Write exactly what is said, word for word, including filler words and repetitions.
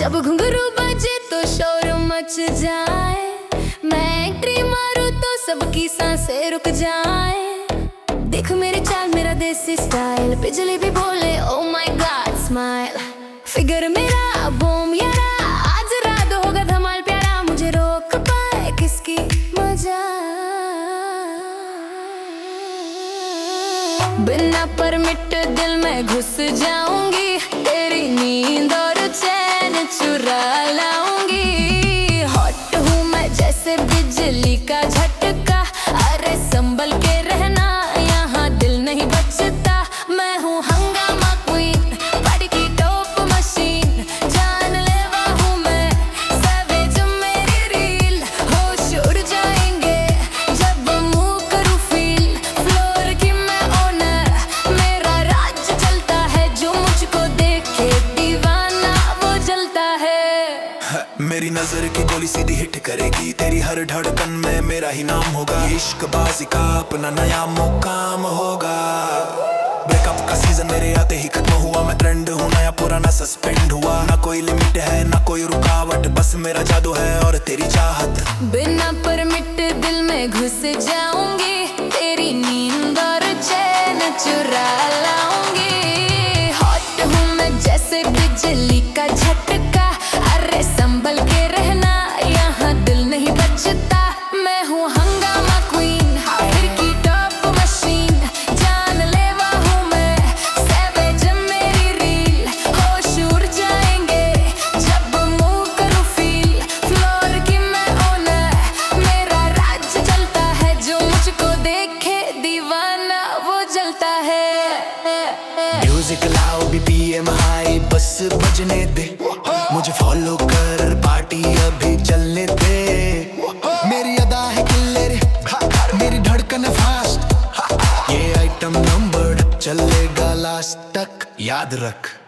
जब घुंघरू बजे तो शोर मच जाए, मैं एंट्री मारूं तो सबकी सांसें रुक जाए। देख मेरी चाल मेरा देसी स्टाइल, बिजली भी बोले oh my god smile. Figure मेरा बूम यारा, आज रात होगा धमाल प्यारा, मुझे रोक पाए किसकी मजा। बिना परमिट दिल में घुस जाऊंगी, तेरी नींद और चैन चुरा लाऊंगी। हॉट हूँ मैं जैसे बिजली का झटका, अरे संभल के रहना यहाँ दिल नहीं बचता। मैं हूँ हंगामा क्वीन, बॉडी की टॉप मशीन, जानलेवा हूँ मैं, सवेज मेरी रील। होश उड़ जाएंगे जब मूव करूँ फील, फ्लोर की मैं ओनर, मेरा राज चलता है। जो मुझको देखे दीवाना वो जलता है। मेरी नजर की गोली सीधी हिट करेगी, तेरी हर धड़कन में मेरा ही नाम होगा। इश्क बाजी का अपना नया मुकाम होगा। ब्रेकअप का सीजन मेरे आते ही खत्म हुआ, मैं ट्रेंड हूँ नया पुराना सस्पेंड हुआ। ना कोई लिमिट है ना कोई रुकावट, बस मेरा जादू है और तेरी चाहत। बिना परमिट दिल में घुस जाऊंगी, तेरी नींद और चैन चुरा लाऊंगी। हॉट हूँ मैं जैसे बिजली का झटका, अरे संभल के रहना यहाँ दिल नहीं बचता। मैं हूँ हंगामा क्वीन, फिर की टॉप मशीन, जानलेवा हूँ मैं, सैवेज मेरी रील। होश उड़ जाएंगे जब मूव करूँ फील, फ्लोर की मैं ओनर, मेरा राज चलता है। जो मुझको देखे दीवाना वो जलता है। म्यूजिक लाओ बीपीएम हाई, बस बजने दे, मुझे फॉलो कर पार्टी अभी चलने दे। मेरी अदा है किल्लर, मेरी धड़कन है फास्ट, ये आइटम नंबर चलेगा लास्ट तक, याद रख।